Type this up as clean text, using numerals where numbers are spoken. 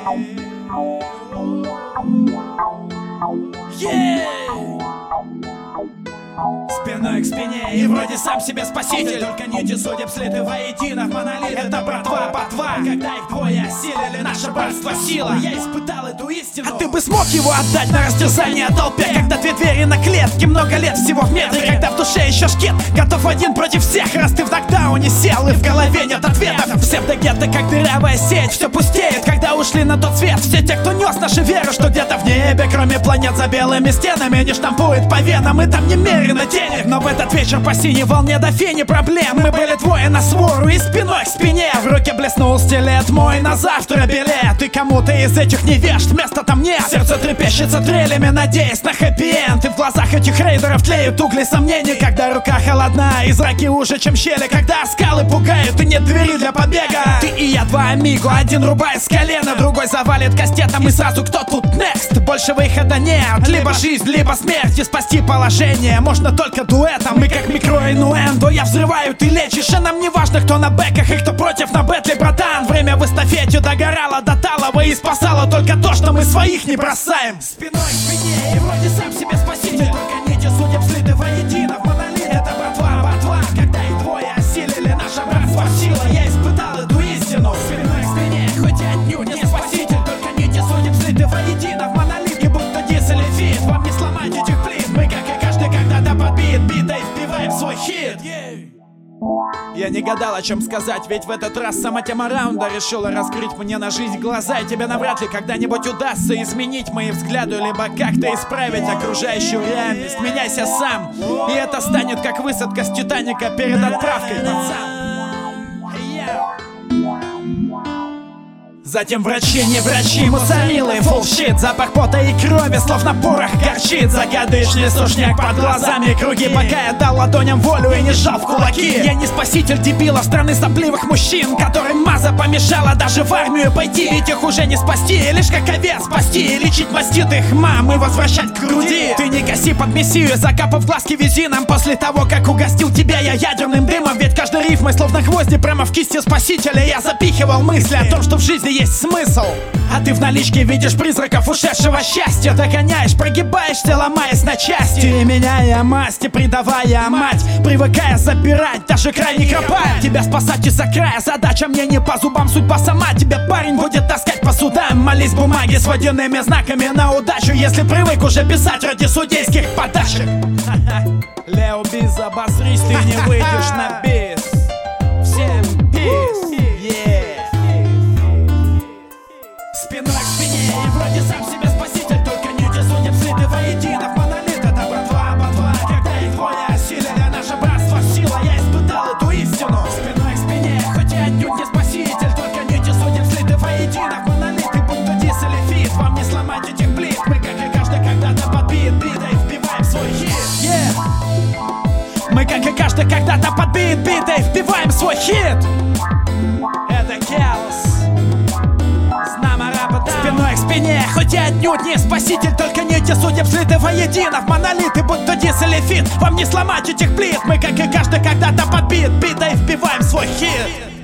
Спиной к спине, и вроде сам себе спаситель. Только нити судеб слиты воедино в монолит. Это братва, когда их двое осилили наше братство сила. Я испытал эту истину. А ты бы смог его отдать на растерзание толпе? Когда две двери на клетке, много лет всего в метре. Когда в душе еще шкет, готов один против всех. Раз ты в нокдауне сел и в голове нет ответов. Псевдогетто, как дырявая сеть, все пустеет, когда ушли на тот свет. Все те, кто нес нашу веру, что где-то в небе, кроме планет за белыми стенами, не штампует по венам, и там немерено денег. Но в этот вечер по синей волне до фени проблем. Мы были двое на свору и спиной к спине. В руке блеснул стилет мой на завтра билет. И кому-то из этих невежд места там нет. Сердце трепещется трелями, надеясь на хэппи-энд. И в глазах этих рейдеров тлеют угли сомнений. Когда рука холодна и зраки уже чем щели. Когда скалы пугают и нет двери для побега. Ты и я два амиго, один рубает с колена, другой завалит кастетом, и сразу кто тут next? Больше выхода нет, либо жизнь, либо смерть. И спасти положение можно только дуэтом. Мы как микроинуэндо, я взрываю, ты лечишь. И нам не важно, кто на бэках и кто против на бэтле, братан. Время в эстафете догорало до талого, и спасало только то, что мы своих не бросаем. Спиной к спине, и вроде сам себе спаситель. Только нити судеб слиты воедино в монолит. Это братва, когда их двое осилили наше братство сила. Я испытал эту истину. Спиной к спине, хоть и отнюдь не спаситель. Только нити судеб слиты воедино в монолит. И будь то дис или фит, вам не сломать этих плит. Мы, как и каждый, когда-то подбит битой, вбиваем свой хит. Я не гадал, о чем сказать, ведь в этот раз сама тема раунда решила раскрыть мне на жизнь глаза. И тебе навряд ли когда-нибудь удастся изменить мои взгляды, либо как-то исправить окружающую реальность. Меняйся сам, и это станет как высадка с Титаника перед отправкой, пацан. Затем врачи, не врачи, мусорилы, фулл-щит. Запах пота и крови, слов на порох горчит. Загадочный сушняк под глазами, круги. Пока я дал ладоням волю и не сжал в кулаки. Я не спаситель дебилов страны сопливых мужчин, которым маза помешала даже в армию пойти. Ведь их уже не спасти, лишь как овец спасти. И лечить мастит их мам и возвращать к груди. Ты не коси под мессию, закапав глазки визином. После того, как угостил тебя я ядерным дымом. Ведь каждой рифмой, словно гвозди, прямо в кисти спасителя я запихивал мысли о том, что в жизни есть смысл. А ты в наличке видишь призраков ушедшего счастья. Догоняешь, прогибаешься, ломаясь на части. И меняя масти, предавая мать, привыкая забирать, даже край не копать. Тебя спасать из-за края, задача мне не по зубам. Судьба сама тебя, парень, будет таскать по судам. Молись бумаги с водяными знаками на удачу, если привык уже писать ради судейских подачек. Лео Биз, обосрись, ты не выйдешь на бис. Всем пис. Спиной к спине, и вроде сам себе спаситель. Только нити судеб слиты воедино в монолит. Это братва, когда их двое осилили наше братство сила. Я испытал эту истину. Спиной к спине, хоть и отнюдь не спаситель. Только нити судеб слиты воедино в монолит. И будь то дис или фит, вам не сломать этих плит. Мы, как и каждый, когда-то подбит битой, вбиваем свой хит. Мы, как и каждый, когда-то подбит битой, вбиваем свой хит. Это Келс. Спиной к спине, хоть и отнюдь не спаситель. Только нити судеб слиты воедино в монолит. И будь то дис или фит, вам не сломать этих плит. Мы, как и каждый, когда-то подбит битой, вбиваем свой хит.